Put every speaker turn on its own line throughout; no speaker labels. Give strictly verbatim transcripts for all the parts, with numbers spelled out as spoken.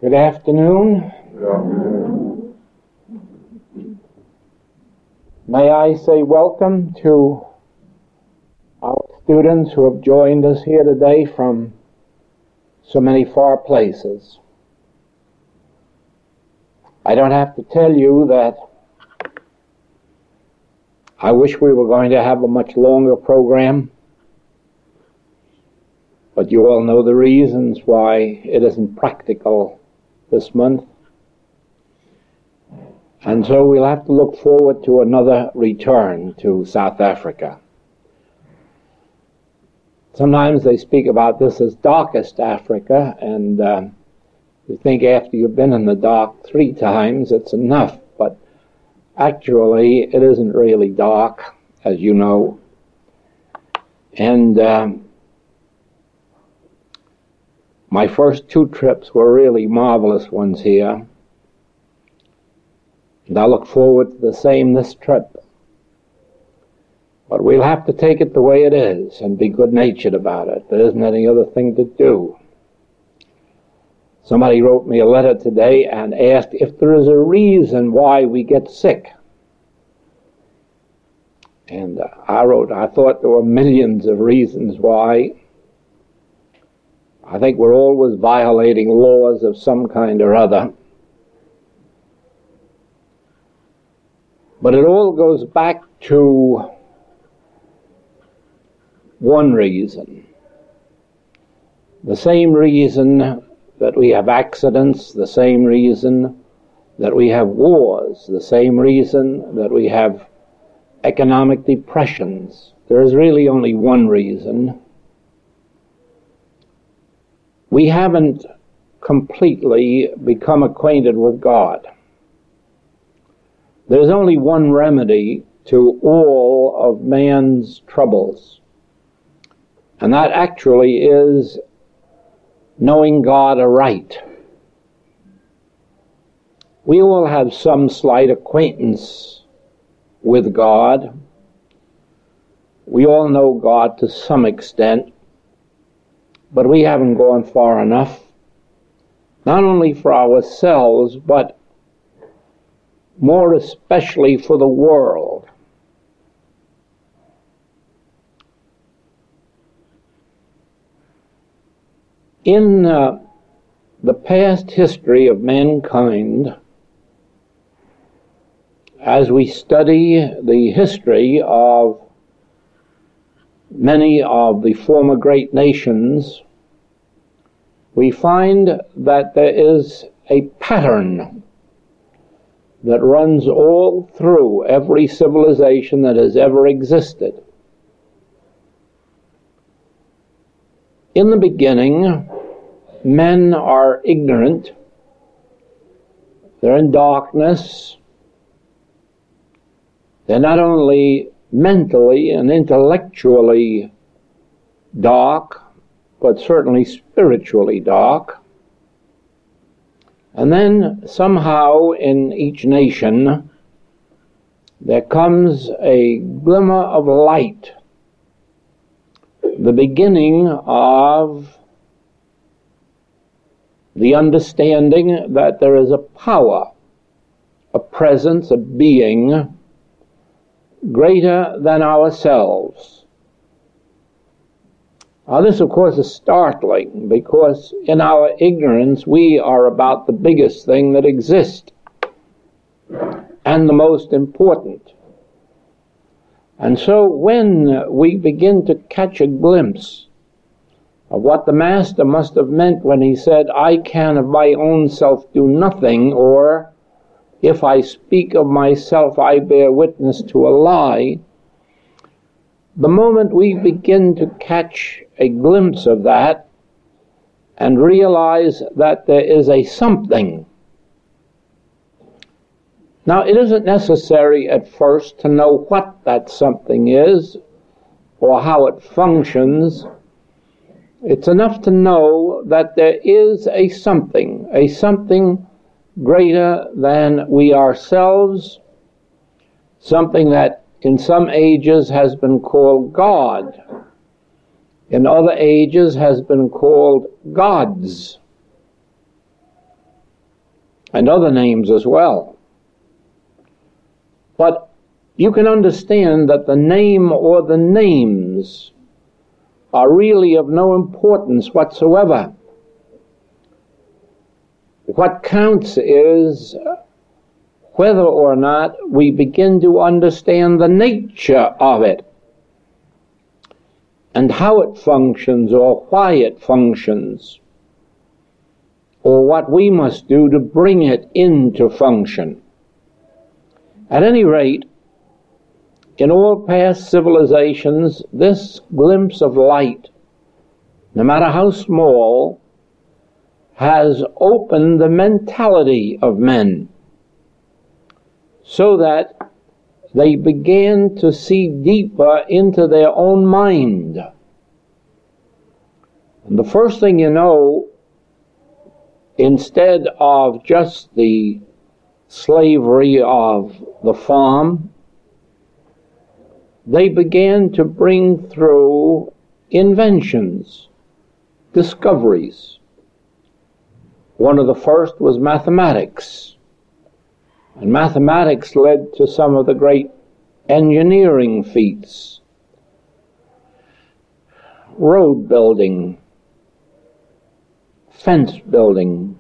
Good afternoon.
Good afternoon.
May I say welcome to our students who have joined us here today from so many far places. I don't have to tell you that I wish we were going to have a much longer program, but you all know the reasons why it isn't practical this month. And so we'll have to look forward to another return to South Africa. Sometimes they speak about this as darkest Africa, and uh, you think after you've been in the dark three times, it's enough. But actually, it isn't really dark, as you know. And um, my first two trips were really marvelous ones here. And I look forward to the same this trip. But we'll have to take it the way it is and be good-natured about it. There isn't any other thing to do. Somebody wrote me a letter today and asked if there is a reason why we get sick. And uh, I wrote, I thought there were millions of reasons why. I think we're always violating laws of some kind or other. But it all goes back to one reason. The same reason that we have accidents, the same reason that we have wars, the same reason that we have economic depressions. There is really only one reason. We haven't completely become acquainted with God. There's only one remedy to all of man's troubles, and that actually is knowing God aright. We all have some slight acquaintance with God. We all know God to some extent, but we haven't gone far enough, not only for ourselves, but more especially for the world. In uh, the past history of mankind, as we study the history of many of the former great nations, we find that there is a pattern that runs all through every civilization that has ever existed. In the beginning, men are ignorant. They're in darkness. They're not only mentally and intellectually dark, but certainly spiritually dark. And then somehow in each nation there comes a glimmer of light, the beginning of the understanding that there is a power, a presence, a being greater than ourselves. Now this, of course, is startling, because in our ignorance we are about the biggest thing that exists and the most important. And so when we begin to catch a glimpse of what the Master must have meant when he said, I can of my own self do nothing, or if I speak of myself I bear witness to a lie, the moment we begin to catch a glimpse of that and realize that there is a something. Now, it isn't necessary at first to know what that something is or how it functions. It's enough to know that there is a something, a something greater than we ourselves, something that in some ages has been called God, in other ages has been called gods. and other names as well. But you can understand that the name or the names are really of no importance whatsoever. What counts is whether or not we begin to understand the nature of it and how it functions or why it functions, or what we must do to bring it into function. At any rate, in all past civilizations, this glimpse of light, no matter how small, has opened the mentality of men so that they began to see deeper into their own mind. And the first thing you know, instead of just the slavery of the farm, they began to bring through inventions, discoveries. One of the first was mathematics. And mathematics led to some of the great engineering feats. Road building, fence building,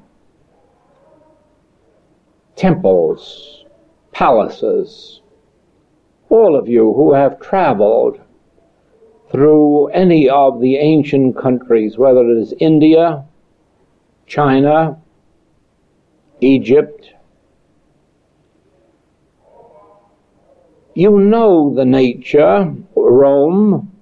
temples, palaces. All of you who have traveled through any of the ancient countries, whether it is India, China, Egypt, you know the nature, Rome,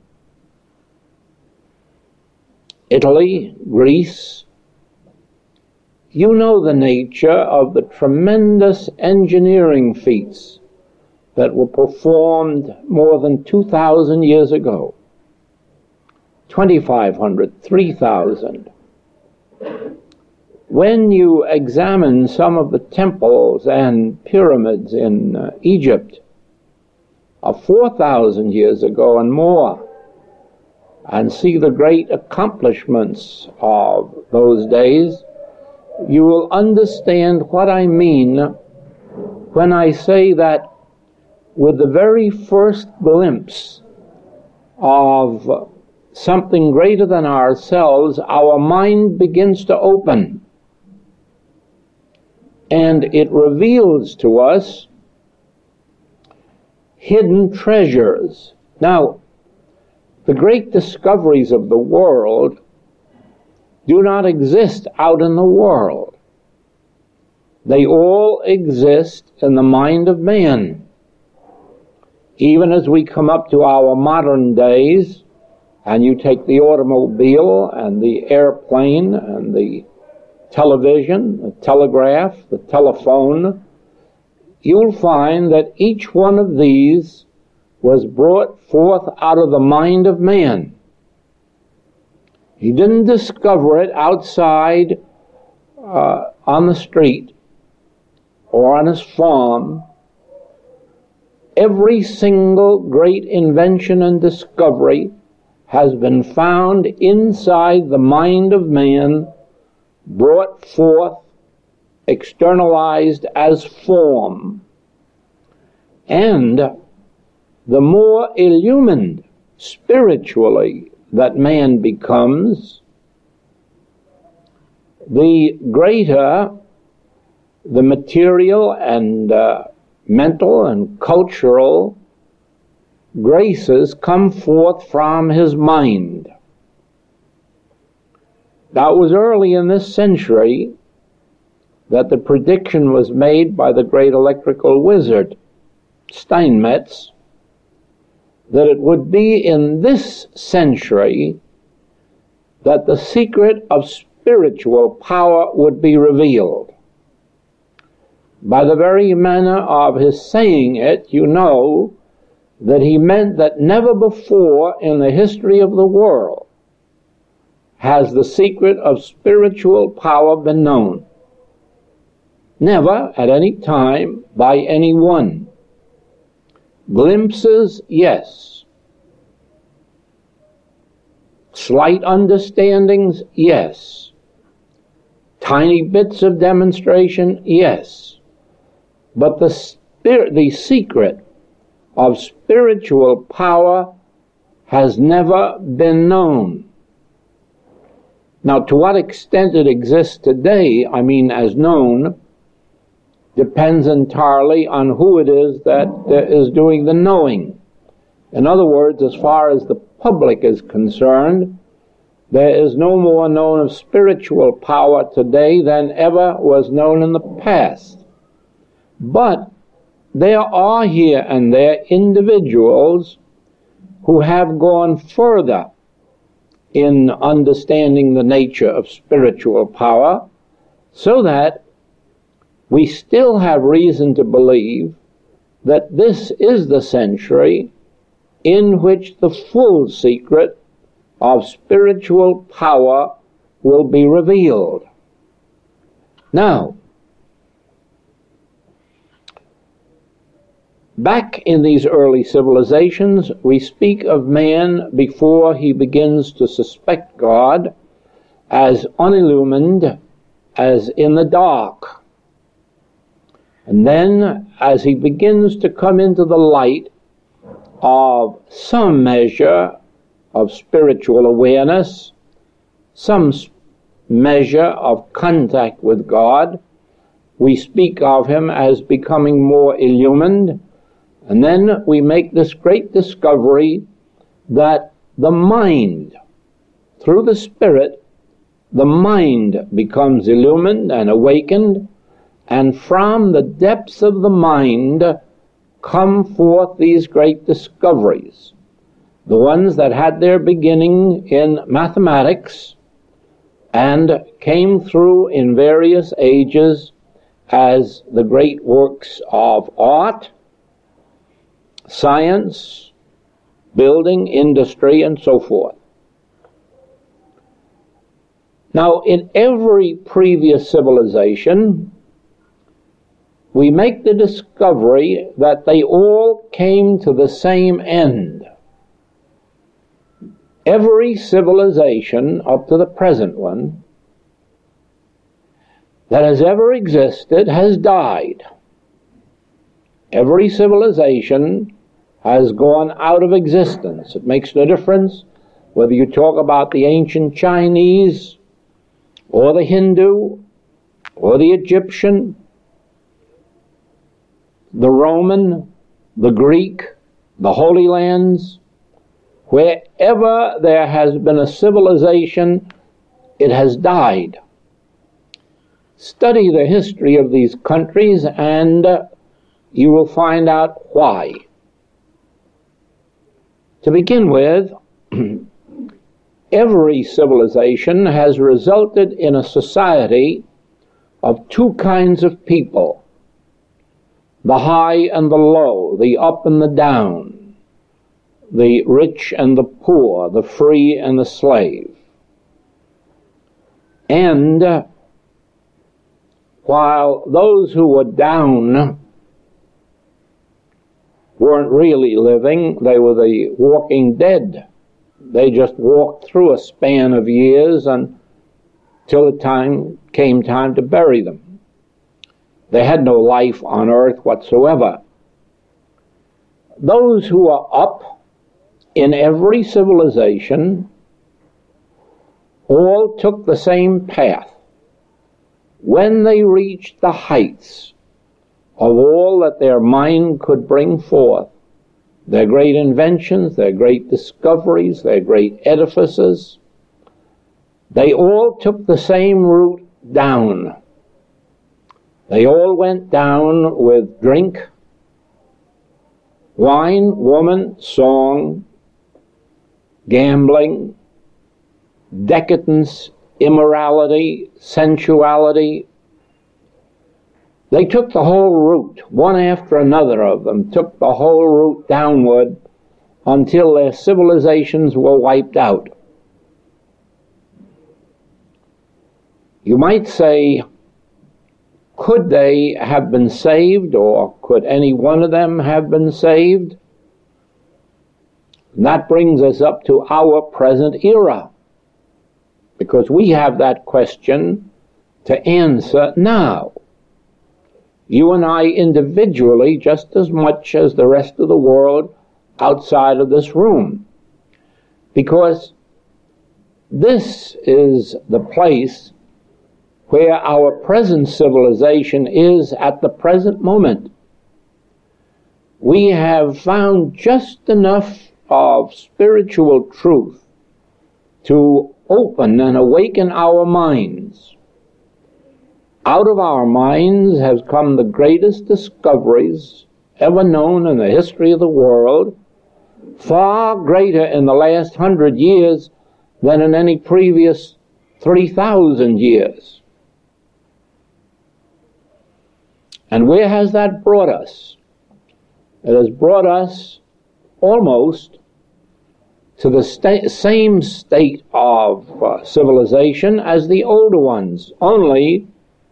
Italy, Greece. You know the nature of the tremendous engineering feats that were performed more than two thousand years ago, twenty-five hundred, three thousand. When you examine some of the temples and pyramids in uh, Egypt of four thousand years ago and more, and see the great accomplishments of those days, you will understand what I mean when I say that with the very first glimpse of something greater than ourselves, our mind begins to open, and it reveals to us hidden treasures. Now, the great discoveries of the world do not exist out in the world. They all exist in the mind of man. Even as we come up to our modern days, and you take the automobile and the airplane and the television, the telegraph, the telephone, you'll find that each one of these was brought forth out of the mind of man. He didn't discover it outside uh, on the street or on his farm. Every single great invention and discovery has been found inside the mind of man, brought forth, externalized as form. And the more illumined spiritually that man becomes, the greater the material and uh, mental and cultural graces come forth from his mind. Now, it was early in this century that the prediction was made by the great electrical wizard, Steinmetz, that it would be in this century that the secret of spiritual power would be revealed. By the very manner of his saying it, you know that he meant that never before in the history of the world has the secret of spiritual power been known. Never at any time by anyone. Glimpses, yes. Slight understandings, yes. Tiny bits of demonstration, yes. But the spirit, the secret of spiritual power has never been known. Now, to what extent it exists today, I mean as known, depends entirely on who it is that uh, is doing the knowing. In other words, as far as the public is concerned, there is no more known of spiritual power today than ever was known in the past. But there are here and there individuals who have gone further in understanding the nature of spiritual power, so that we still have reason to believe that this is the century in which the full secret of spiritual power will be revealed. Now, back in these early civilizations, we speak of man before he begins to suspect God as unillumined, as in the dark. And then, as he begins to come into the light of some measure of spiritual awareness, some measure of contact with God, we speak of him as becoming more illumined. And then we make this great discovery that the mind, through the Spirit, the mind becomes illumined and awakened, and from the depths of the mind come forth these great discoveries. The ones that had their beginning in mathematics and came through in various ages as the great works of art, science, building, industry, and so forth. Now, in every previous civilization, we make the discovery that they all came to the same end. Every civilization up to the present one that has ever existed has died. Every civilization has gone out of existence. It makes no difference whether you talk about the ancient Chinese or the Hindu or the Egyptian, the Roman, the Greek, the Holy Lands. Wherever there has been a civilization, it has died. Study the history of these countries and uh, you will find out why. To begin with, every civilization has resulted in a society of two kinds of people: the high and the low, the up and the down, the rich and the poor, the free and the slave. And uh, while those who were down weren't really living, they were the walking dead. They just walked through a span of years until the time came time to bury them. They had no life on earth whatsoever. Those who are up in every civilization all took the same path. When they reached the heights of all that their mind could bring forth, their great inventions, their great discoveries, their great edifices, they all took the same route down. They all went down with drink, wine, woman, song, gambling, decadence, immorality, sensuality. They took the whole route, one after another of them, took the whole route downward until their civilizations were wiped out. You might say, could they have been saved, or could any one of them have been saved? And that brings us up to our present era, because we have that question to answer now. You and I individually just as much as the rest of the world outside of this room. Because this is the place where our present civilization is at the present moment. We have found just enough of spiritual truth to open and awaken our minds. Out of our minds has come the greatest discoveries ever known in the history of the world, far greater in the last hundred years than in any previous three thousand years. And where has that brought us? It has brought us almost to the sta- same state of uh, civilization as the older ones, only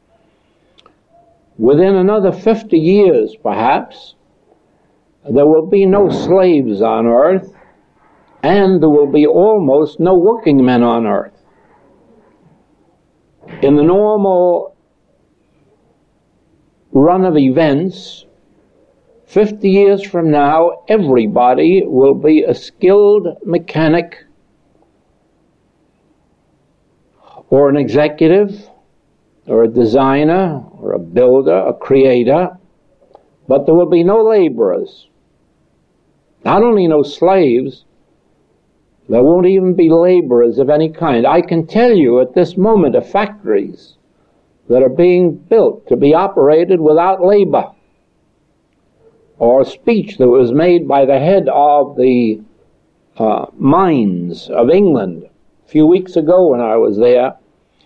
within another fifty years, perhaps, there will be no slaves on earth, and there will be almost no working men on earth. In the normal run of events, fifty years from now, everybody will be a skilled mechanic or an executive or a designer or a builder, a creator, but there will be no laborers. Not only no slaves, there won't even be laborers of any kind. I can tell you at this moment of factories that are being built to be operated without labor, or a speech that was made by the head of the uh, mines of England a few weeks ago when I was there,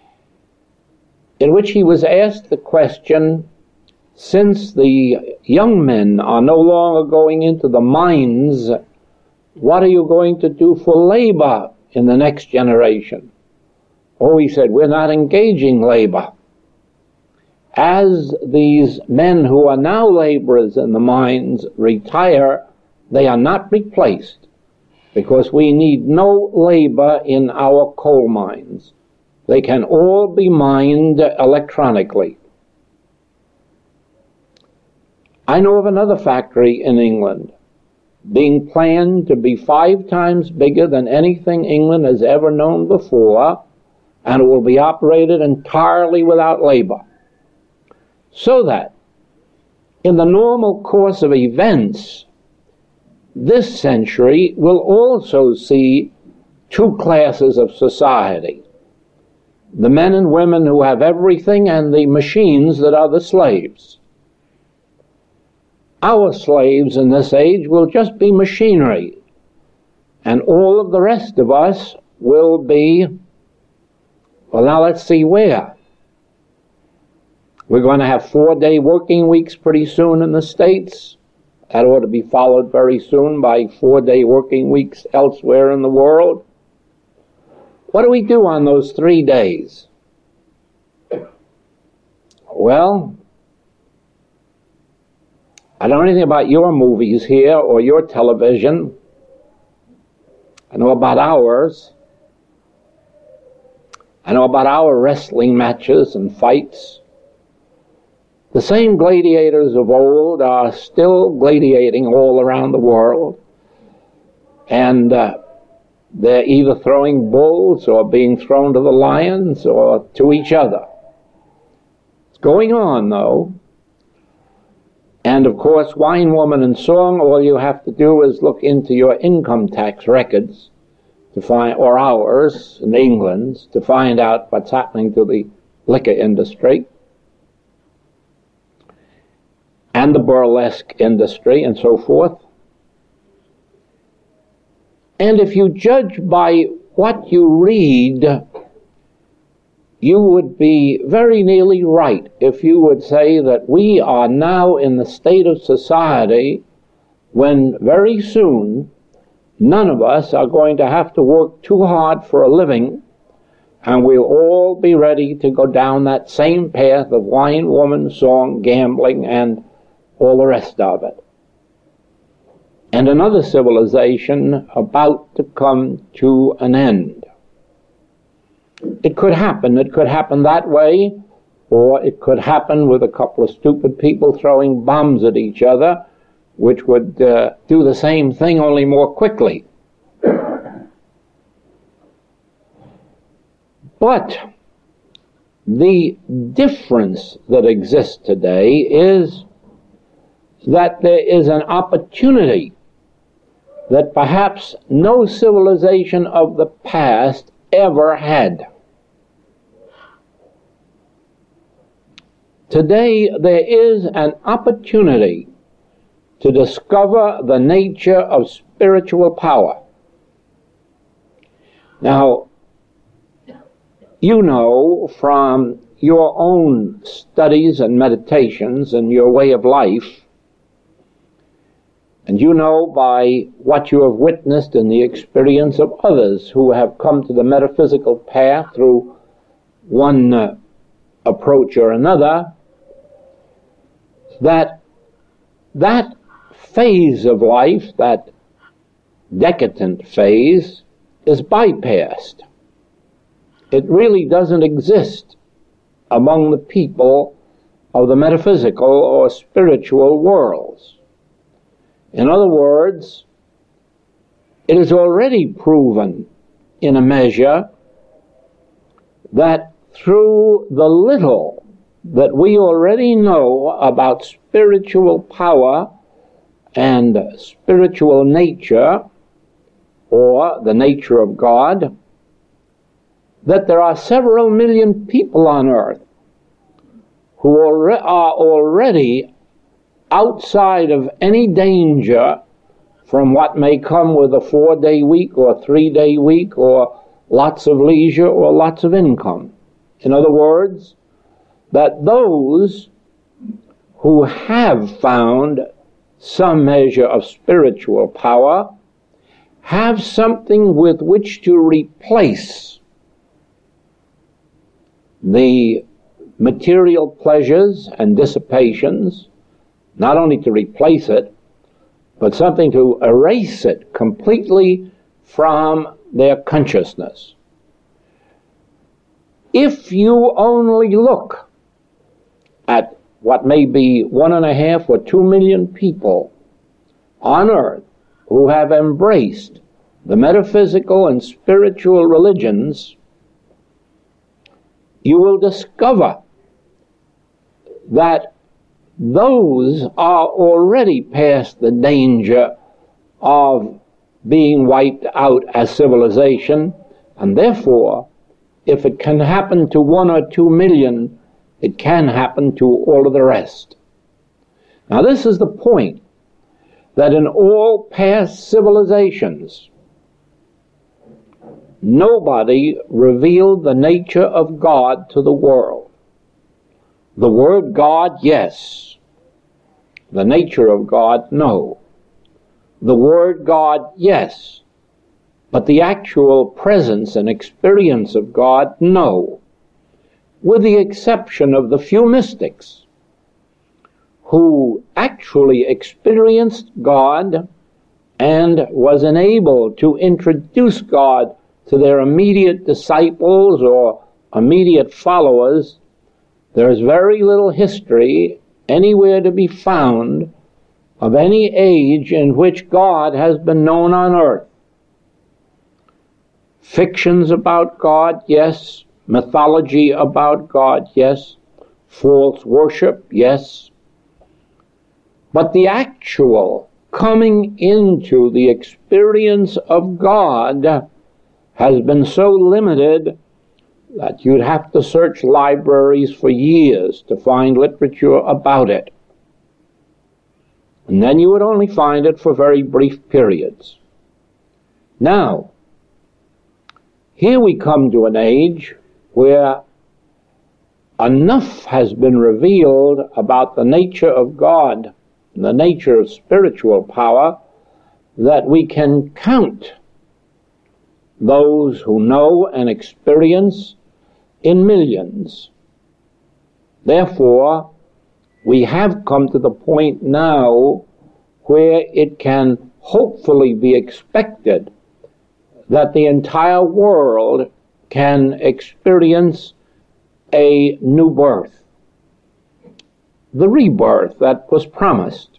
in which he was asked the question, since the young men are no longer going into the mines, what are you going to do for labor in the next generation? Oh, he said, we're not engaging labor. As these men who are now laborers in the mines retire, they are not replaced, because we need no labor in our coal mines. They can all be mined electronically. I know of another factory in England being planned to be five times bigger than anything England has ever known before, and it will be operated entirely without labor. So that in the normal course of events, this century will also see two classes of society: the men and women who have everything, and the machines that are the slaves. Our slaves in this age will just be machinery, and all of the rest of us will be, well, now let's see where. We're going to have four-day working weeks pretty soon in the States. That ought to be followed very soon by four-day working weeks elsewhere in the world. What do we do on those three days? Well, I don't know anything about your movies here or your television. I know about ours. I know about our wrestling matches and fights. The same gladiators of old are still gladiating all around the world. And uh, they're either throwing bulls or being thrown to the lions or to each other. It's going on, though. And, of course, Wine, Woman, and Song, all you have to do is look into your income tax records to find, or ours in England, to find out what's happening to the liquor industry and the burlesque industry and so forth. And if you judge by what you read, you would be very nearly right if you would say that we are now in the state of society when very soon none of us are going to have to work too hard for a living, and we'll all be ready to go down that same path of wine, woman, song, gambling, and all the rest of it. And another civilization about to come to an end. It could happen. It could happen that way or it could happen with a couple of stupid people throwing bombs at each other, which would uh, do the same thing only more quickly. But the difference that exists today is that there is an opportunity that perhaps no civilization of the past ever had. Today there is an opportunity to discover the nature of spiritual power. Now, you know from your own studies and meditations and your way of life, and you know by what you have witnessed in the experience of others who have come to the metaphysical path through one uh, approach or another, that that phase of life, that decadent phase, is bypassed. It really doesn't exist among the people of the metaphysical or spiritual worlds. In other words, it is already proven in a measure that through the little that we already know about spiritual power and spiritual nature, or the nature of God, that there are several million people on earth who are already outside of any danger from what may come with a four-day week or three-day week or lots of leisure or lots of income. In other words, that those who have found some measure of spiritual power have something with which to replace the material pleasures and dissipations, not only to replace it, but something to erase it completely from their consciousness. If you only look at what may be one and a half or two million people on earth who have embraced the metaphysical and spiritual religions, you will discover that those are already past the danger of being wiped out as civilization, and therefore, if it can happen to one or two million, it can happen to all of the rest. Now, this is the point, that in all past civilizations, nobody revealed the nature of God to the world. The word God, yes. The nature of God, no. The word God, yes. But the actual presence and experience of God, no. With the exception of the few mystics who actually experienced God and was enabled to introduce God to their immediate disciples or immediate followers, there is very little history anywhere to be found of any age in which God has been known on earth. Fictions about God, yes. Mythology about God, yes. False worship, yes. But the actual coming into the experience of God has been so limited that you'd have to search libraries for years to find literature about it. And then you would only find it for very brief periods. Now, here we come to an age where enough has been revealed about the nature of God, the nature of spiritual power, that we can count those who know and experience in millions. Therefore, we have come to the point now where it can hopefully be expected that the entire world can experience a new birth. the rebirth that was promised.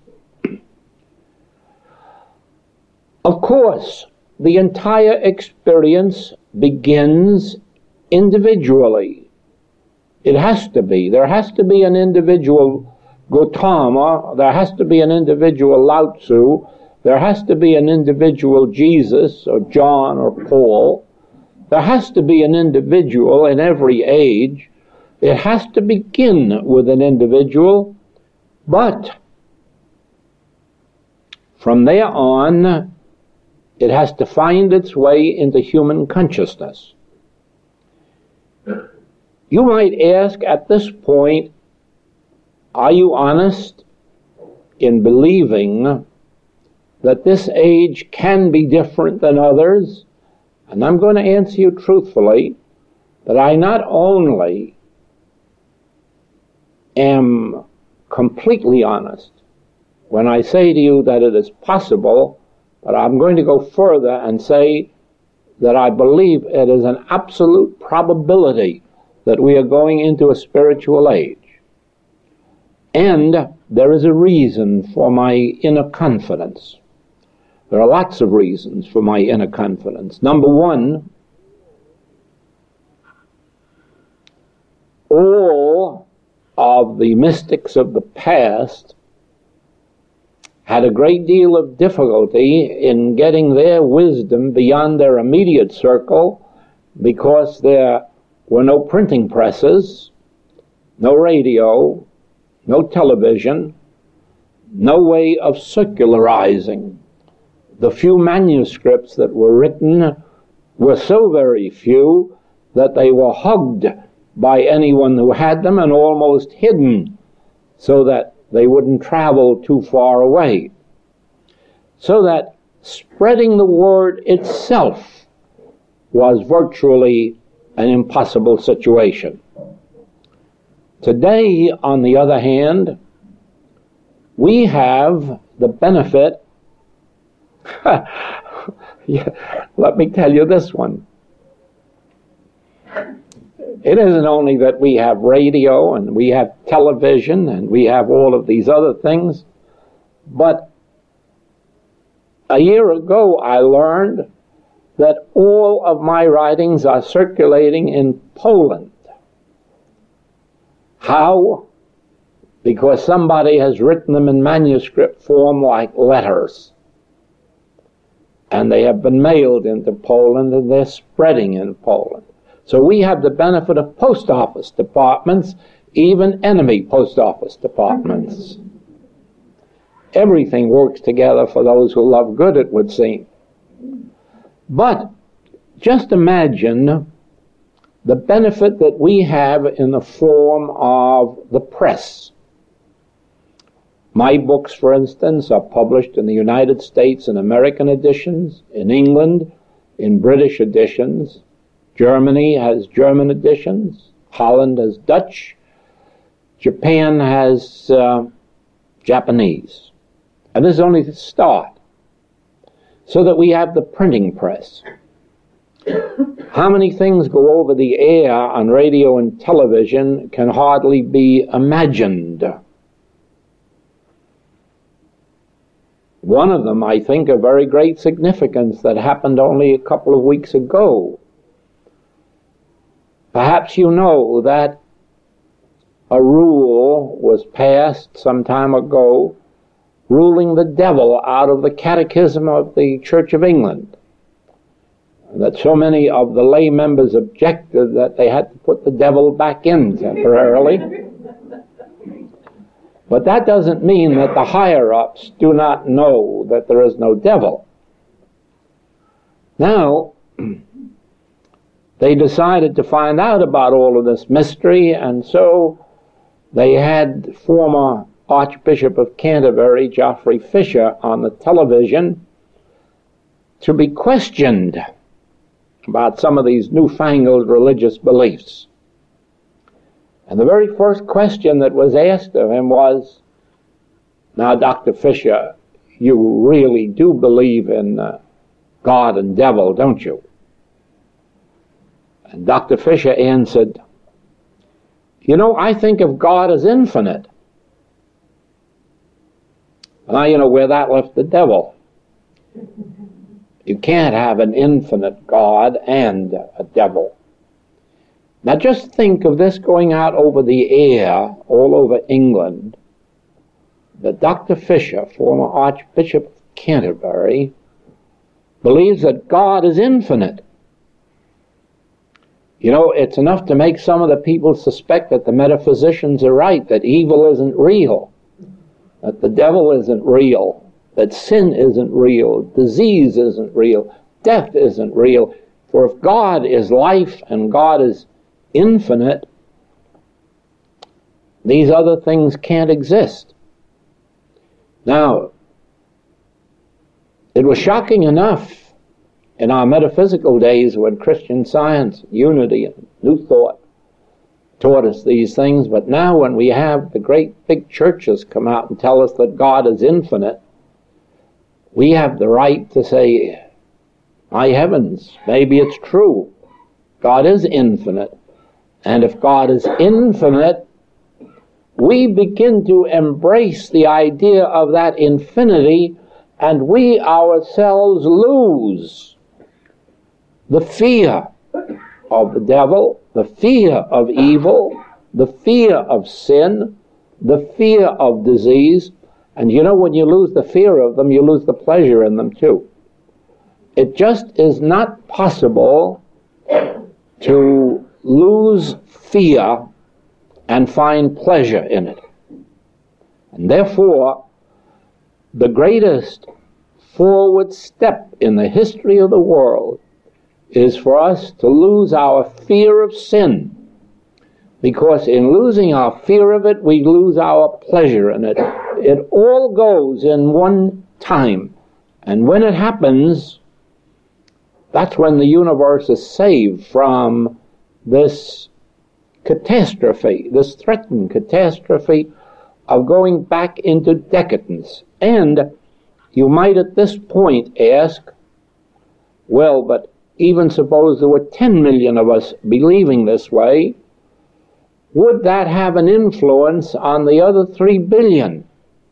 Of course, the entire experience begins individually. It has to be. There has to be an individual Gautama, there has to be an individual Lao Tzu, there has to be an individual Jesus or John or Paul. There has to be an individual in every age. It has to begin with an individual, but from there on, it has to find its way into human consciousness. You might ask at this point, are you honest in believing that this age can be different than others? And I'm going to answer you truthfully that I not only am completely honest when I say to you that it is possible, but I'm going to go further and say that I believe it is an absolute probability that we are going into a spiritual age. And there is a reason for my inner confidence. There are lots of reasons for my inner confidence. Number one, all of the mystics of the past had a great deal of difficulty in getting their wisdom beyond their immediate circle because there were no printing presses, no radio, no television, no way of circularizing. The few manuscripts that were written were so very few that they were hugged by anyone who had them and almost hidden so that they wouldn't travel too far away. So that spreading the word itself was virtually an impossible situation. Today, on the other hand, we have the benefit. Yeah, let me tell you this one. It isn't only that we have radio and we have television and we have all of these other things, but a year ago I learned that all of my writings are circulating in Poland. How? Because somebody has written them in manuscript form like letters. And they have been mailed into Poland and they're spreading in Poland. So we have the benefit of post office departments, even enemy post office departments. Everything works together for those who love good, it would seem. But just imagine the benefit that we have in the form of the press. My books, for instance, are published in the United States in American editions, in England in British editions. Germany has German editions. Holland has Dutch. Japan has uh, Japanese. And this is only the start. So that we have the printing press. How many things go over the air on radio and television can hardly be imagined. One of them, I think, of very great significance that happened only a couple of weeks ago. Perhaps you know that a rule was passed some time ago ruling the devil out of the Catechism of the Church of England. That so many of the lay members objected that they had to put the devil back in temporarily. But that doesn't mean that the higher-ups do not know that there is no devil. Now, they decided to find out about all of this mystery, and so they had former Archbishop of Canterbury, Geoffrey Fisher, on the television to be questioned about some of these newfangled religious beliefs. And the very first question that was asked of him was, now, Doctor Fisher, you really do believe in uh, God and devil, don't you? And Doctor Fisher answered, you know, I think of God as infinite. Now you know where that left the devil. You can't have an infinite God and a devil. Now just think of this going out over the air all over England, that Doctor Fisher, former Archbishop of Canterbury, believes that God is infinite. You know, it's enough to make some of the people suspect that the metaphysicians are right, that evil isn't real, that the devil isn't real, that sin isn't real, disease isn't real, death isn't real. For if God is life and God is infinite, these other things can't exist. Now, it was shocking enough in our metaphysical days when Christian Science, unity, and New Thought taught us these things, but now when we have the great big churches come out and tell us that God is infinite, we have the right to say, my heavens, maybe it's true. God is infinite. And if God is infinite, we begin to embrace the idea of that infinity, and we ourselves lose the fear of the devil, the fear of evil, the fear of sin, the fear of disease. And you know, when you lose the fear of them, you lose the pleasure in them too. It just is not possible to lose fear and find pleasure in it. And therefore, the greatest forward step in the history of the world is for us to lose our fear of sin. Because in losing our fear of it, we lose our pleasure in it. It all goes in one time. And when it happens, that's when the universe is saved from this catastrophe, this threatened catastrophe of going back into decadence. And you might at this point ask, well, but even suppose there were ten million of us believing this way, would that have an influence on the other three billion?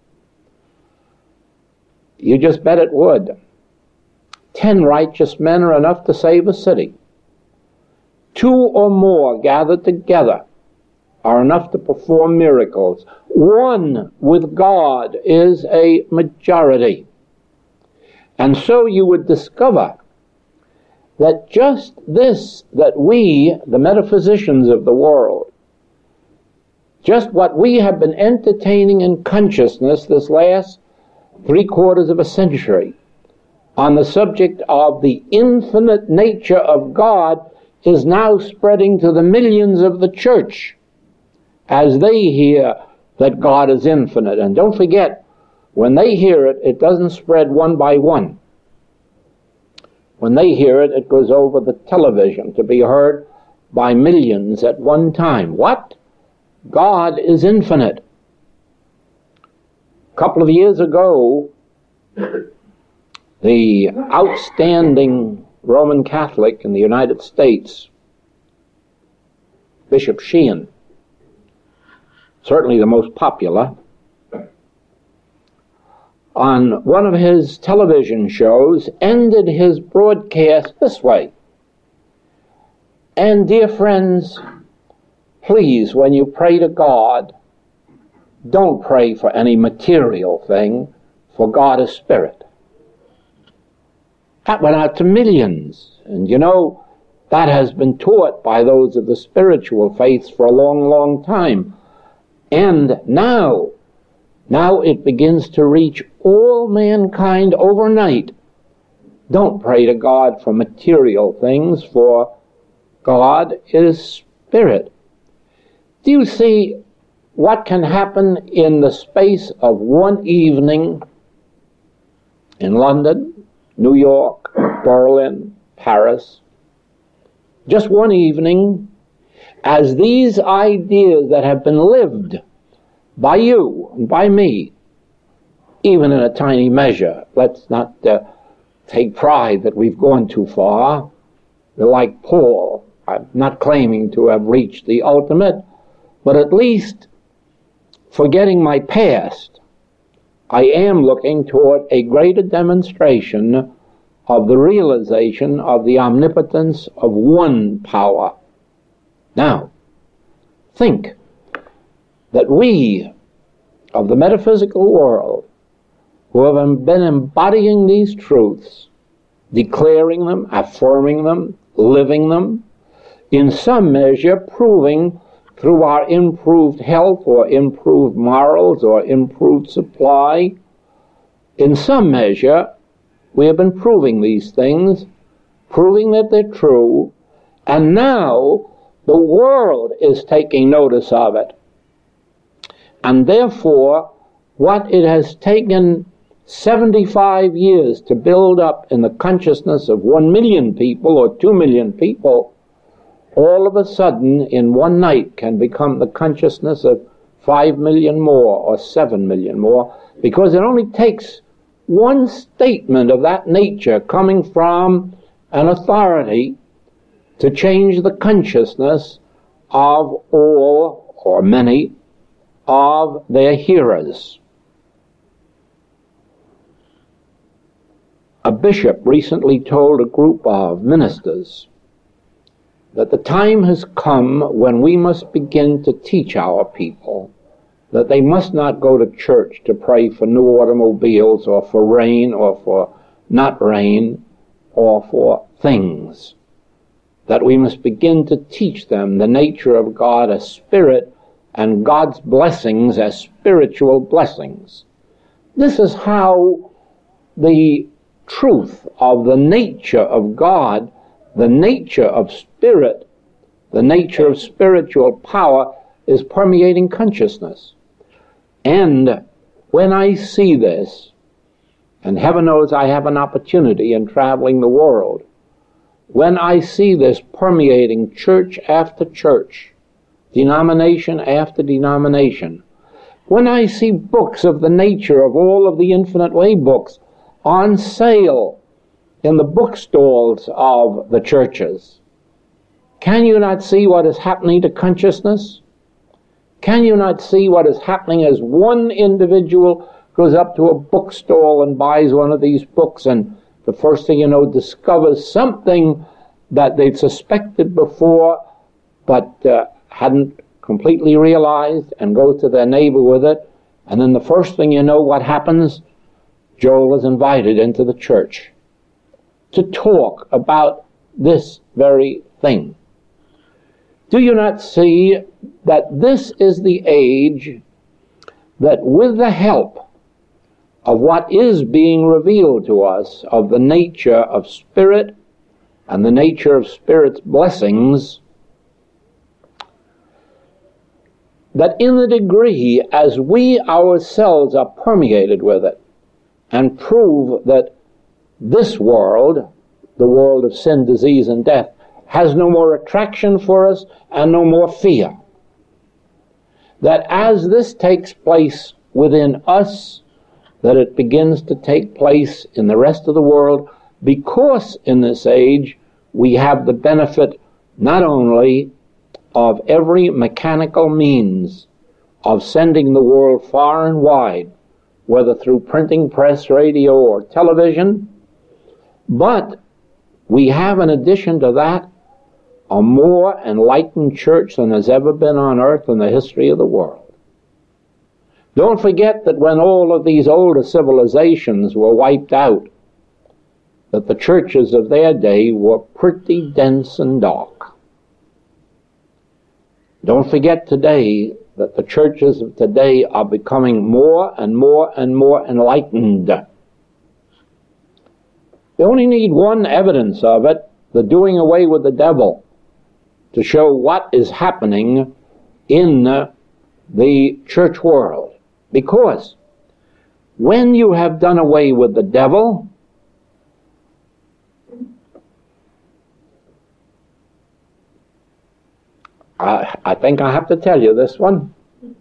You just bet it would. Ten righteous men are enough to save a city. Two or more gathered together are enough to perform miracles. One with God is a majority. And so you would discover that just this, that we, the metaphysicians of the world, just what we have been entertaining in consciousness this last three quarters of a century on the subject of the infinite nature of God is now spreading to the millions of the church as they hear that God is infinite. And don't forget, when they hear it, it doesn't spread one by one. When they hear it, it goes over the television to be heard by millions at one time. What? God is infinite. A couple of years ago, the outstanding Roman Catholic in the United States, Bishop Sheehan, certainly the most popular, on one of his television shows ended his broadcast this way. And dear friends, please, when you pray to God, don't pray for any material thing, for God is spirit. That went out to millions. And you know, that has been taught by those of the spiritual faiths for a long, long time. And now, now it begins to reach all mankind overnight. Don't pray to God for material things, for God is spirit. Do you see what can happen in the space of one evening in London, New York, Berlin, Paris? Just one evening, as these ideas that have been lived by you and by me, even in a tiny measure, let's not uh, take pride that we've gone too far. We're like Paul. I'm not claiming to have reached the ultimate, but at least forgetting my past I am looking toward a greater demonstration of the realization of the omnipotence of one power. Now, think that we of the metaphysical world who have been embodying these truths, declaring them, affirming them, living them, in some measure proving through our improved health or improved morals or improved supply, in some measure we have been proving these things, proving that they're true, and now the world is taking notice of it. And therefore, what it has taken seventy-five years to build up in the consciousness of one million people or two million people, all of a sudden in one night can become the consciousness of five million more or seven million more, because it only takes one statement of that nature coming from an authority to change the consciousness of all or many of their hearers. A bishop recently told a group of ministers that the time has come when we must begin to teach our people that they must not go to church to pray for new automobiles or for rain or for not rain or for things. That we must begin to teach them the nature of God as spirit and God's blessings as spiritual blessings. This is how the truth of the nature of God, the nature of spirit, the nature of spiritual power is permeating consciousness. And when I see this, and heaven knows I have an opportunity in traveling the world, when I see this permeating church after church, denomination after denomination, when I see books of the nature of all of the Infinite Way books on sale in the bookstalls of the churches, can you not see what is happening to consciousness? Can you not see what is happening as one individual goes up to a bookstall and buys one of these books, and the first thing you know discovers something that they'd suspected before but uh, hadn't completely realized, and go to their neighbor with it, and then the first thing you know, what happens? Joel is invited into the church to talk about this very thing. Do you not see that this is the age that, with the help of what is being revealed to us of the nature of spirit and the nature of spirit's blessings, that in the degree as we ourselves are permeated with it and prove that this world, the world of sin, disease, and death, has no more attraction for us and no more fear, that as this takes place within us, that it begins to take place in the rest of the world, because in this age we have the benefit not only of every mechanical means of sending the world far and wide, whether through printing press, radio, or television, but we have, in addition to that, a more enlightened church than has ever been on earth in the history of the world. Don't forget that when all of these older civilizations were wiped out, that the churches of their day were pretty dense and dark. Don't forget today that the churches of today are becoming more and more and more enlightened. They only need one evidence of it, the doing away with the devil, to show what is happening in the church world. Because when you have done away with the devil, I, I think I have to tell you this one.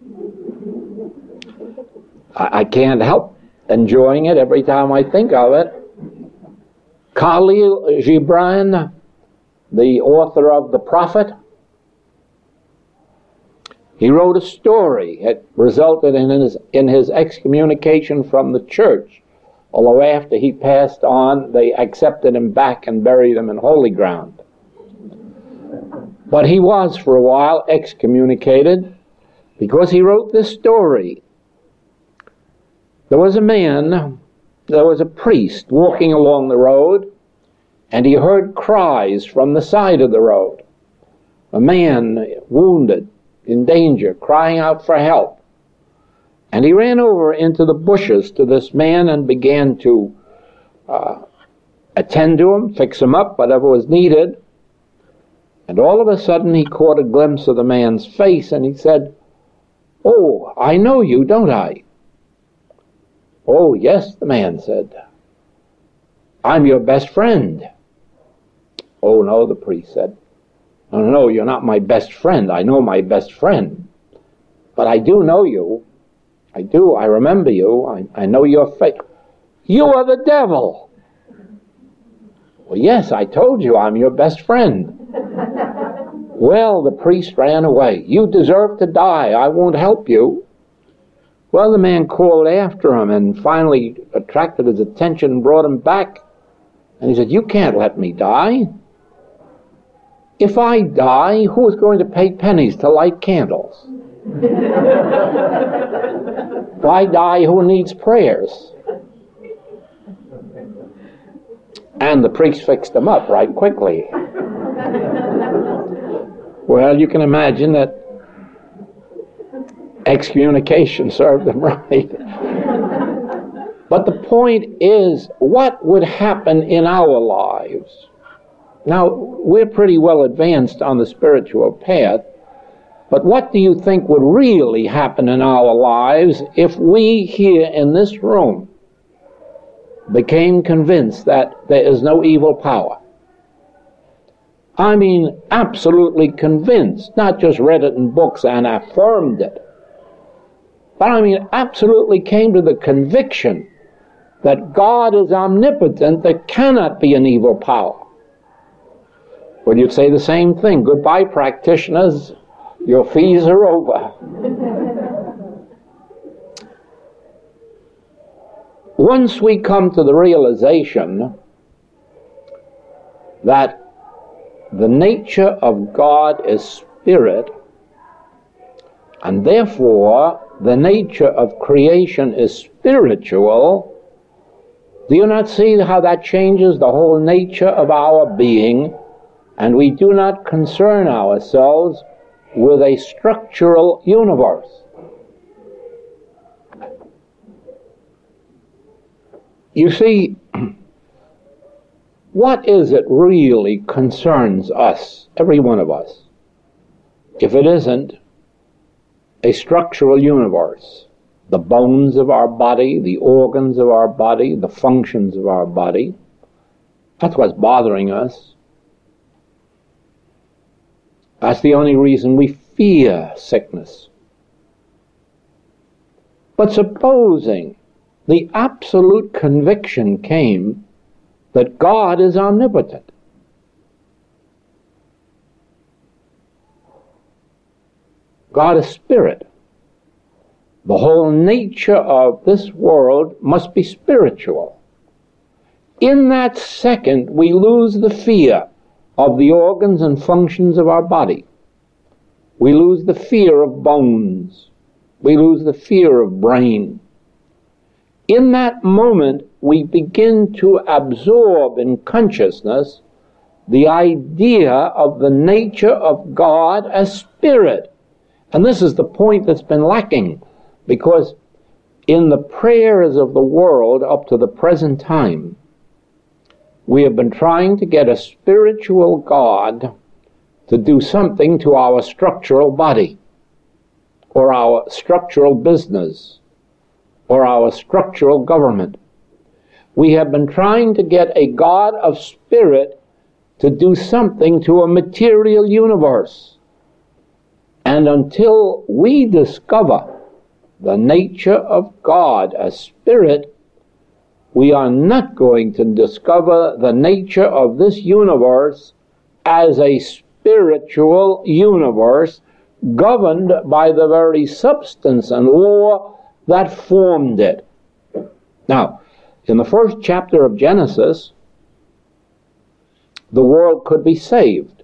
I, I can't help enjoying it every time I think of it. Khalil Gibran, the author of The Prophet, He wrote a story. It resulted in his, in his excommunication from the church. Although after he passed on, they accepted him back and buried him in holy ground. But he was, for a while, excommunicated because he wrote this story. There was a man, there was a priest walking along the road, and he heard cries from the side of the road. A man wounded, in danger, crying out for help. And he ran over into the bushes to this man and began to uh, attend to him, fix him up, whatever was needed. And all of a sudden he caught a glimpse of the man's face and he said, "Oh, I know you, don't I?" "Oh, yes," the man said. "I'm your best friend." "Oh, no," the priest said. "No, no, you're not my best friend. I know my best friend. But I do know you. I do. I remember you. I, I know your face. You are the devil." "Well, yes, I told you I'm your best friend." Well, the priest ran away. "You deserve to die. I won't help you." Well, the man called after him and finally attracted his attention and brought him back. And he said, "You can't let me die. If I die, who is going to pay pennies to light candles? If I die, who needs prayers?" And the priest fixed him up right quickly. Well, you can imagine that excommunication served him right. But the point is, what would happen in our lives? Now, we're pretty well advanced on the spiritual path, but what do you think would really happen in our lives if we here in this room became convinced that there is no evil power? I mean, absolutely convinced, not just read it in books and affirmed it, but I mean, absolutely came to the conviction that God is omnipotent, there cannot be an evil power. Well, you'd say the same thing. Goodbye, practitioners. Your fees are over. Once we come to the realization that the nature of God is spirit, and therefore the nature of creation is spiritual, do you not see how that changes the whole nature of our being? And we do not concern ourselves with a structural universe. You see, what is it really concerns us, every one of us, if it isn't a structural universe? The bones of our body, the organs of our body, the functions of our body. That's what's bothering us. That's the only reason we fear sickness. But supposing the absolute conviction came that God is omnipotent, God is spirit. The whole nature of this world must be spiritual. In that second, we lose the fear of the organs and functions of our body. We lose the fear of bones. We lose the fear of brain. In that moment, we begin to absorb in consciousness the idea of the nature of God as spirit. And this is the point that's been lacking, because in the prayers of the world up to the present time, we have been trying to get a spiritual God to do something to our structural body, or our structural business, or our structural government. We have been trying to get a God of spirit to do something to a material universe. And until we discover the nature of God as spirit, we are not going to discover the nature of this universe as a spiritual universe governed by the very substance and law that formed it. Now, in the first chapter of Genesis, the world could be saved.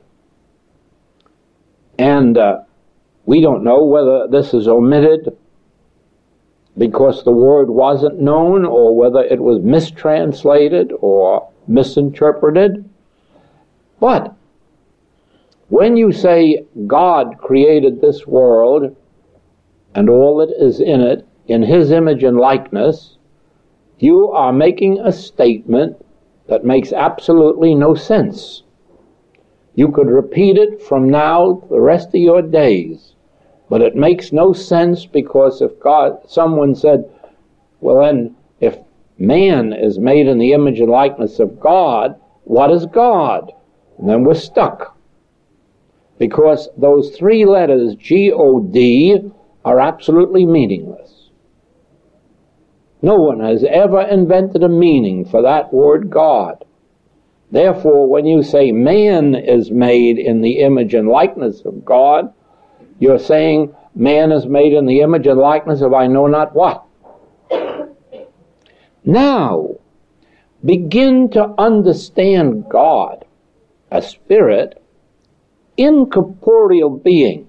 And uh, we don't know whether this is omitted because the word wasn't known, or whether it was mistranslated or misinterpreted. But when you say God created this world and all that is in it in His image and likeness, you are making a statement that makes absolutely no sense. You could repeat it from now to the rest of your days, but it makes no sense, because if God, someone said, well then, if man is made in the image and likeness of God, what is God? And then we're stuck. Because those three letters, G O D, are absolutely meaningless. No one has ever invented a meaning for that word God. Therefore, when you say man is made in the image and likeness of God, you're saying man is made in the image and likeness of I know not what. Now, begin to understand God, a spirit, incorporeal being.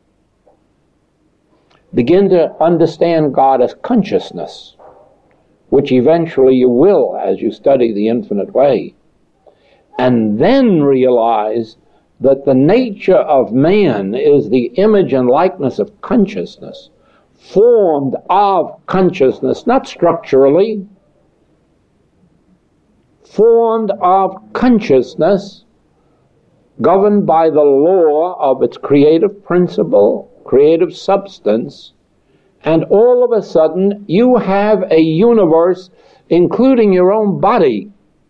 Begin to understand God as consciousness, which eventually you will as you study the infinite way. And then realize that the nature of man is the image and likeness of consciousness, formed of consciousness, not structurally, formed of consciousness, governed by the law of its creative principle, creative substance, and all of a sudden you have a universe, including your own body,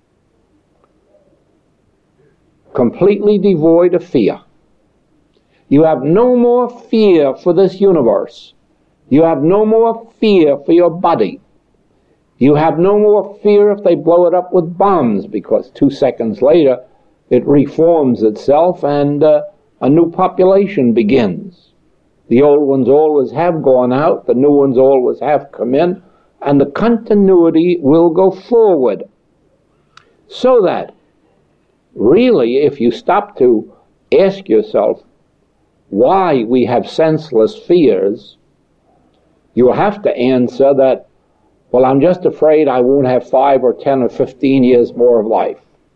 completely devoid of fear. You have no more fear for this universe. You have no more fear for your body. You have no more fear if they blow it up with bombs, because two seconds later it reforms itself and uh, a new population begins. The old ones always have gone out, the new ones always have come in, and the continuity will go forward. So that really, if you stop to ask yourself why we have senseless fears, you have to answer that, well, I'm just afraid I won't have five or ten or fifteen years more of life.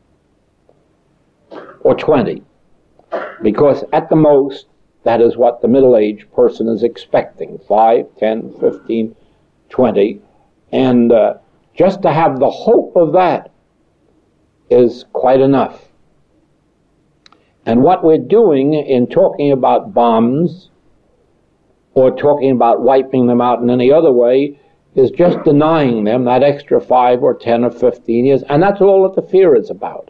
Or twenty. Because at the most, that is what the middle-aged person is expecting. five, ten, fifteen, twenty. And uh, just to have the hope of that is quite enough. And what we're doing in talking about bombs or talking about wiping them out in any other way is just denying them that extra five or ten or fifteen years, and that's all that the fear is about.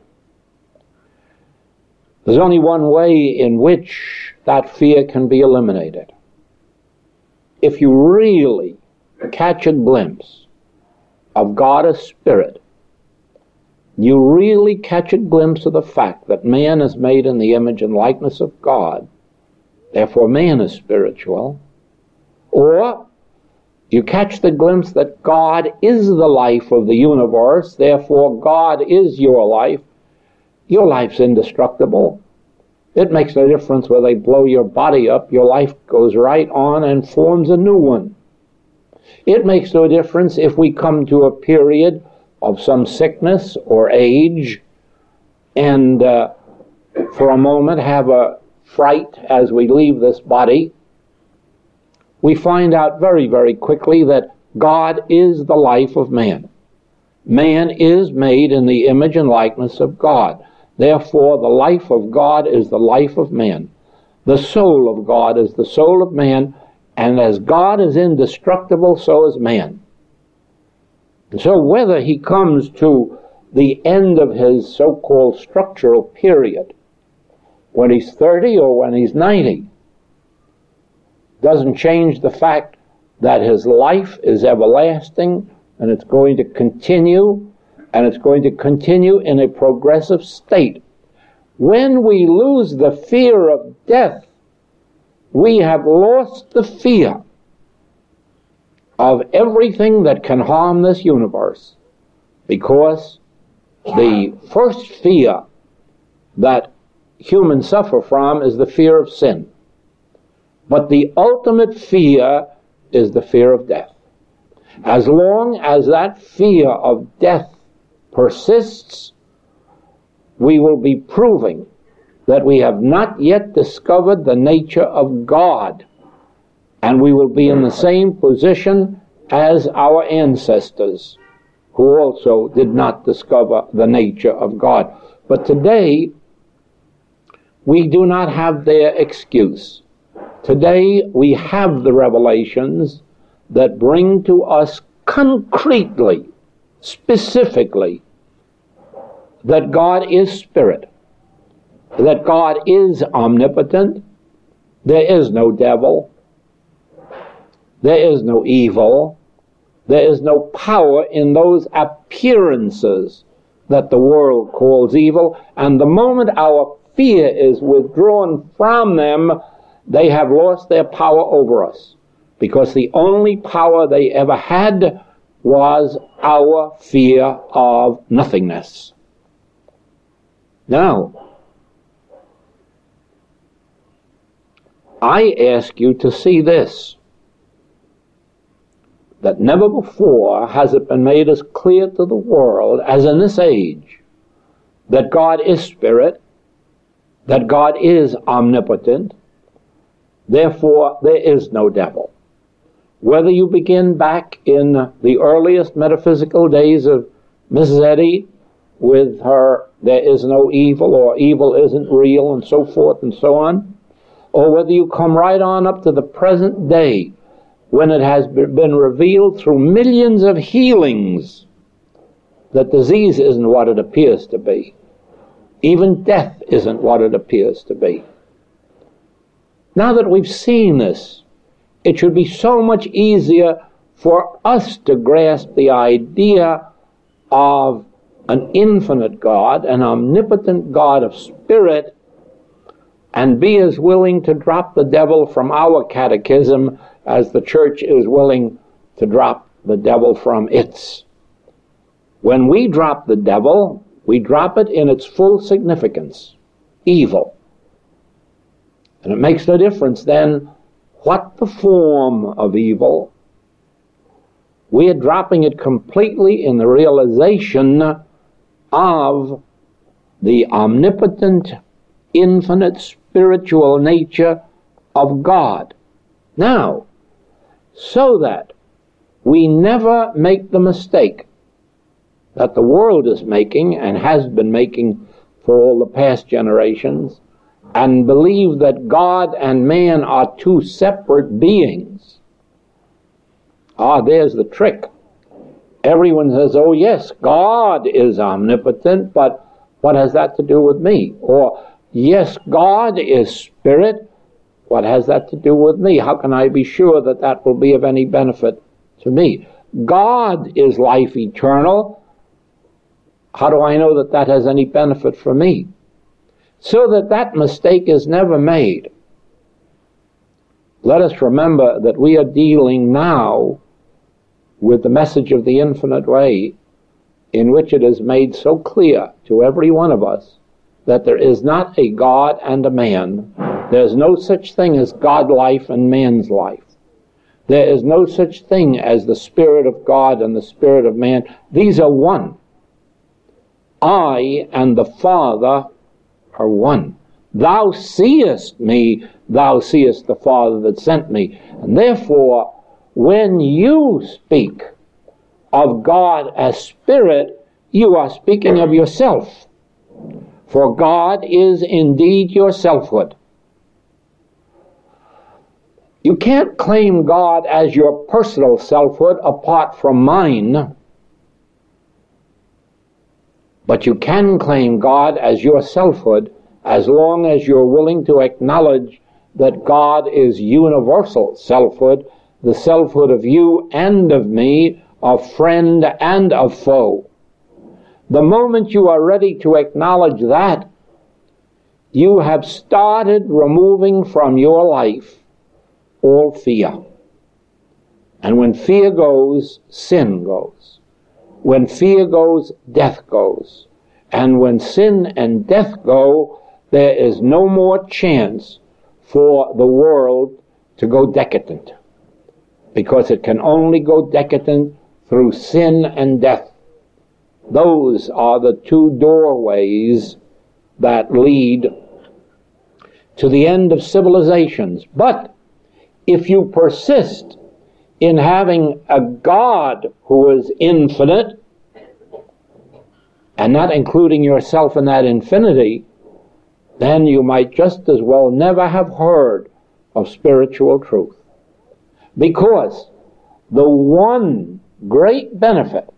There's only one way in which that fear can be eliminated. If you really catch a glimpse of God as spirit, you really catch a glimpse of the fact that man is made in the image and likeness of God, therefore man is spiritual, or you catch the glimpse that God is the life of the universe, therefore God is your life, your life's indestructible. It makes no difference whether they blow your body up, your life goes right on and forms a new one. It makes no difference if we come to a period of some sickness or age and uh, for a moment have a fright as we leave this body. We find out very, very quickly that God is the life of man. Man is made in the image and likeness of God. Therefore, the life of God is the life of man. The soul of God is the soul of man, and as God is indestructible, so is man. And so whether he comes to the end of his so-called structural period, when he's thirty or when he's ninety, doesn't change the fact that his life is everlasting, and it's going to continue, and it's going to continue in a progressive state. When we lose the fear of death, we have lost the fear of everything that can harm this universe, because the first fear that humans suffer from is the fear of sin. But the ultimate fear is the fear of death. As long as that fear of death persists, we will be proving that we have not yet discovered the nature of God, and we will be in the same position as our ancestors, who also did not discover the nature of God. But today, we do not have their excuse. Today, we have the revelations that bring to us concretely, specifically, that God is spirit, that God is omnipotent, there is no devil, there is no evil, there is no power in those appearances that the world calls evil, and the moment our fear is withdrawn from them, they have lost their power over us, because the only power they ever had was our fear of nothingness. Now, I ask you to see this, that never before has it been made as clear to the world as in this age that God is spirit, that God is omnipotent, therefore there is no devil. Whether you begin back in the earliest metaphysical days of Missus Eddy with her there is no evil, or evil isn't real, and so forth and so on, or whether you come right on up to the present day when it has been revealed through millions of healings that disease isn't what it appears to be. Even death isn't what it appears to be. Now that we've seen this, it should be so much easier for us to grasp the idea of an infinite God, an omnipotent God of spirit, and be as willing to drop the devil from our catechism as the church is willing to drop the devil from its. When we drop the devil, we drop it in its full significance, evil. And it makes no difference then what the form of evil. We are dropping it completely in the realization of the omnipotent, infinite, spiritual nature of God. Now, so that we never make the mistake that the world is making and has been making for all the past generations, and believe that God and man are two separate beings. Ah, there's the trick. Everyone says, oh yes, God is omnipotent, but what has that to do with me? Or, yes, God is spirit, what has that to do with me? How can I be sure that that will be of any benefit to me? God is life eternal, how do I know that that has any benefit for me? So that that mistake is never made, let us remember that we are dealing now with the message of the infinite way, in which it is made so clear to every one of us that there is not a God and a man. There is no such thing as God life and man's life. There is no such thing as the Spirit of God and the Spirit of man. These are one. I and the Father are one. Thou seest me, thou seest the Father that sent me. And therefore, when you speak of God as Spirit, you are speaking of yourself. For God is indeed your selfhood. You can't claim God as your personal selfhood apart from mine, but you can claim God as your selfhood as long as you're willing to acknowledge that God is universal selfhood, the selfhood of you and of me, of friend and of foe. The moment you are ready to acknowledge that, you have started removing from your life all fear. And when fear goes, sin goes. When fear goes, death goes. And when sin and death go, there is no more chance for the world to go decadent, because it can only go decadent through sin and death. Those are the two doorways that lead to the end of civilizations. But if you persist in having a God who is infinite, and not including yourself in that infinity, then you might just as well never have heard of spiritual truth. Because the one great benefit,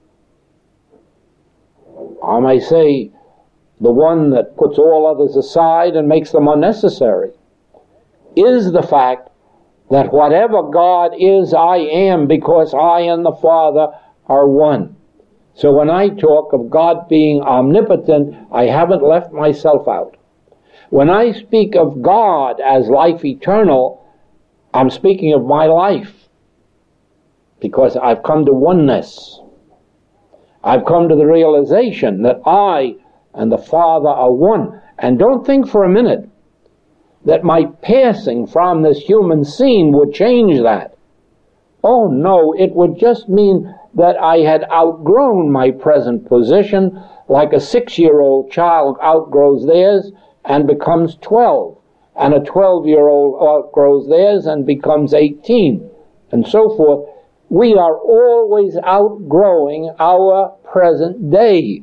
I may say the one that puts all others aside and makes them unnecessary, is the fact that whatever God is, I am, because I and the Father are one. So when I talk of God being omnipotent, I haven't left myself out. When I speak of God as life eternal, I'm speaking of my life, because I've come to oneness. I've come to the realization that I and the Father are one. And don't think for a minute that my passing from this human scene would change that. Oh no, it would just mean that I had outgrown my present position, like a six-year-old child outgrows theirs and becomes twelve, and a twelve-year-old outgrows theirs and becomes eighteen, and so forth. We are always outgrowing our present day.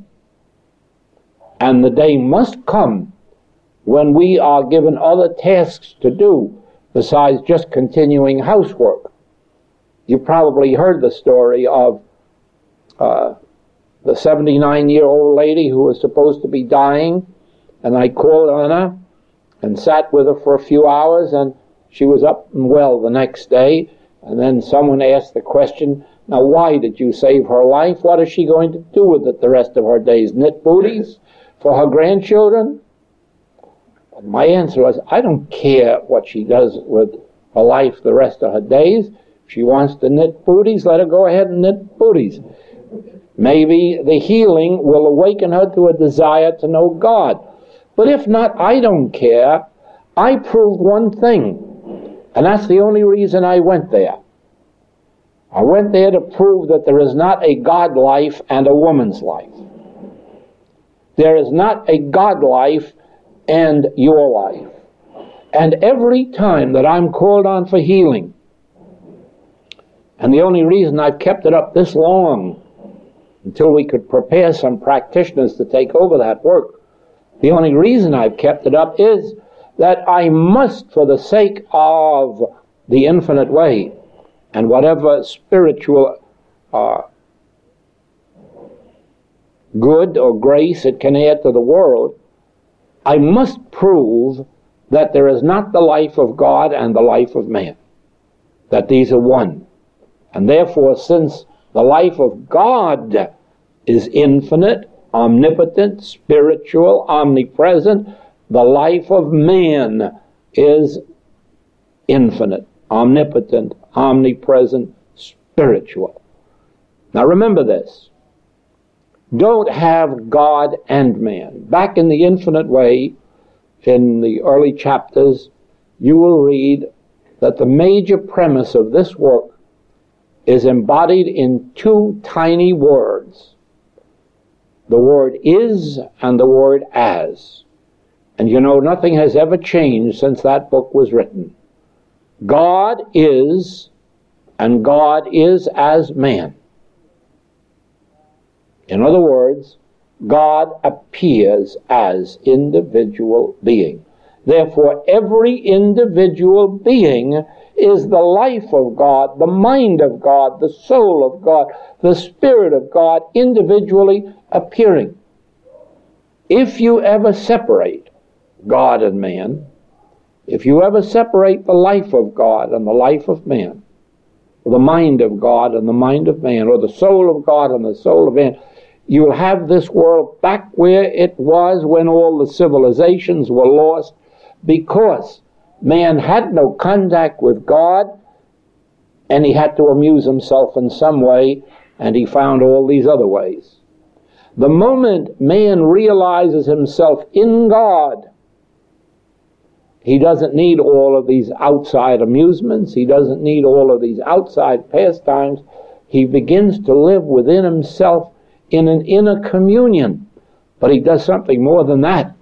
And the day must come when we are given other tasks to do besides just continuing housework. You probably heard the story of uh, the seventy-nine-year-old lady who was supposed to be dying, and I called on her and sat with her for a few hours, and she was up and well the next day. And then someone asked the question, now why did you save her life? What is she going to do with it the rest of her days? Knit booties for her grandchildren? And my answer was, I don't care what she does with her life the rest of her days. If she wants to knit booties, let her go ahead and knit booties. Maybe the healing will awaken her to a desire to know God. But if not, I don't care. I proved one thing, and that's the only reason I went there. I went there to prove that there is not a God life and a woman's life. There is not a God life and your life. And every time that I'm called on for healing, and the only reason I've kept it up this long, until we could prepare some practitioners to take over that work, the only reason I've kept it up is that I must, for the sake of the infinite way, and whatever spiritual uh, good or grace it can add to the world, I must prove that there is not the life of God and the life of man, that these are one. And therefore, since the life of God is infinite, omnipotent, spiritual, omnipresent, the life of man is infinite, omnipotent, omnipresent, spiritual. Now remember this. Don't have God and man. Back in the infinite way, in the early chapters, you will read that the major premise of this work is embodied in two tiny words. The word is and the word as. And you know, nothing has ever changed since that book was written. God is, and God is as man. In other words, God appears as individual being. Therefore, every individual being is the life of God, the mind of God, the soul of God, the Spirit of God, individually appearing. If you ever separate God and man, if you ever separate the life of God and the life of man, or the mind of God and the mind of man, or the soul of God and the soul of man, you'll have this world back where it was when all the civilizations were lost, because man had no contact with God, and he had to amuse himself in some way, and he found all these other ways. The moment man realizes himself in God, he doesn't need all of these outside amusements. He doesn't need all of these outside pastimes. He begins to live within himself in an inner communion. But he does something more than that.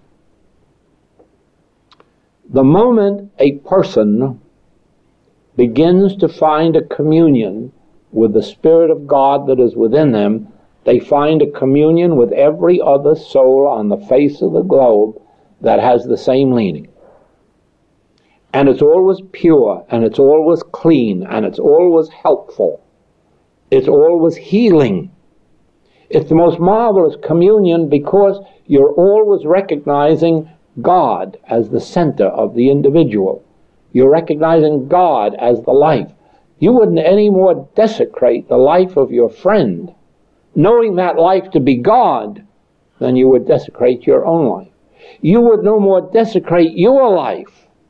The moment a person begins to find a communion with the Spirit of God that is within them, they find a communion with every other soul on the face of the globe that has the same leaning. And it's always pure, and it's always clean, and it's always helpful. It's always healing. It's the most marvelous communion because you're always recognizing God as the center of the individual. You're recognizing God as the life. You wouldn't any more desecrate the life of your friend, knowing that life to be God, than you would desecrate your own life. You would no more desecrate your life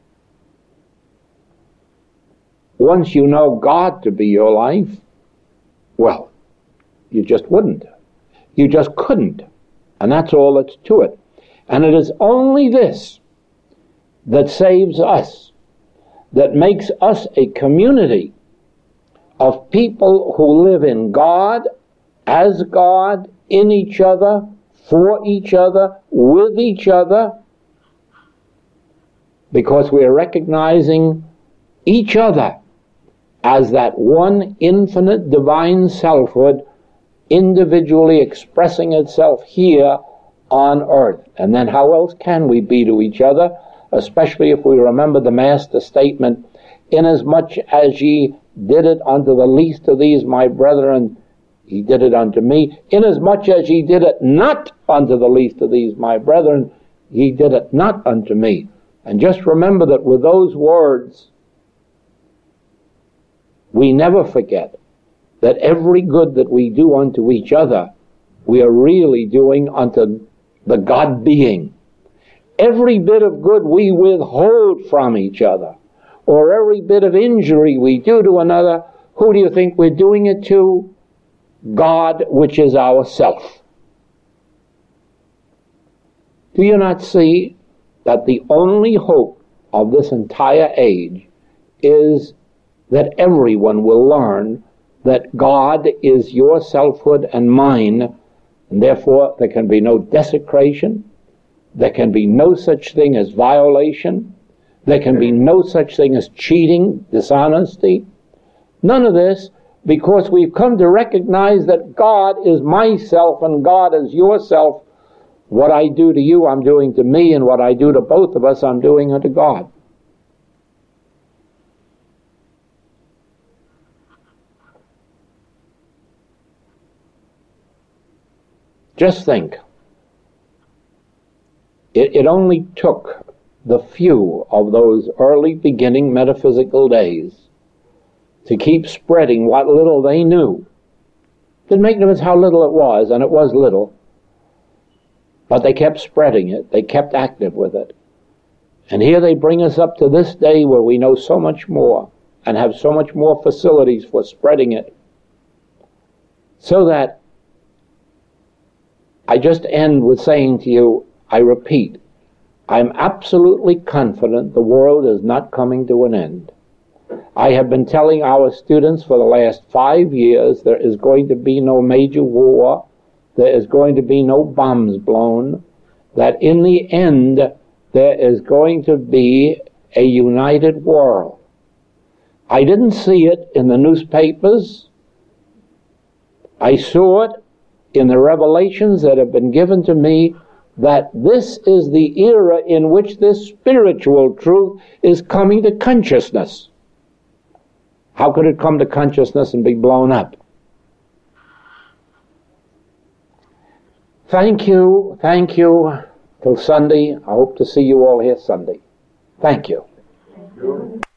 once you know God to be your life. Well, you just wouldn't. You just couldn't. And that's all that's to it. And it is only this that saves us, that makes us a community of people who live in God, as God, in each other, for each other, with each other, because we are recognizing each other as that one infinite divine selfhood individually expressing itself here on earth. And then how else can we be to each other, especially if we remember the Master statement, inasmuch as ye did it unto the least of these my brethren, ye did it unto me. Inasmuch as ye did it not unto the least of these my brethren, ye did it not unto me. And just remember that with those words, we never forget that every good that we do unto each other, we are really doing unto the God being. Every bit of good we withhold from each other, or every bit of injury we do to another, who do you think we're doing it to? God, which is ourself. Do you not see that the only hope of this entire age is that everyone will learn that God is your selfhood and mine, and therefore there can be no desecration, there can be no such thing as violation, there can be no such thing as cheating, dishonesty, none of this, because we've come to recognize that God is myself and God is yourself. What I do to you, I'm doing to me, and what I do to both of us, I'm doing unto God. Just think, it, it only took the few of those early beginning metaphysical days to keep spreading what little they knew. Didn't make no difference how little it was, and it was little, but they kept spreading it, they kept active with it. And here they bring us up to this day where we know so much more and have so much more facilities for spreading it, so that I just end with saying to you, I repeat, I'm absolutely confident the world is not coming to an end. I have been telling our students for the last five years there is going to be no major war, there is going to be no bombs blown, that in the end there is going to be a united world. I didn't see it in the newspapers. I saw it in the revelations that have been given to me, that this is the era in which this spiritual truth is coming to consciousness. How could it come to consciousness and be blown up? Thank you, thank you. Till Sunday. I hope to see you all here Sunday. Thank you.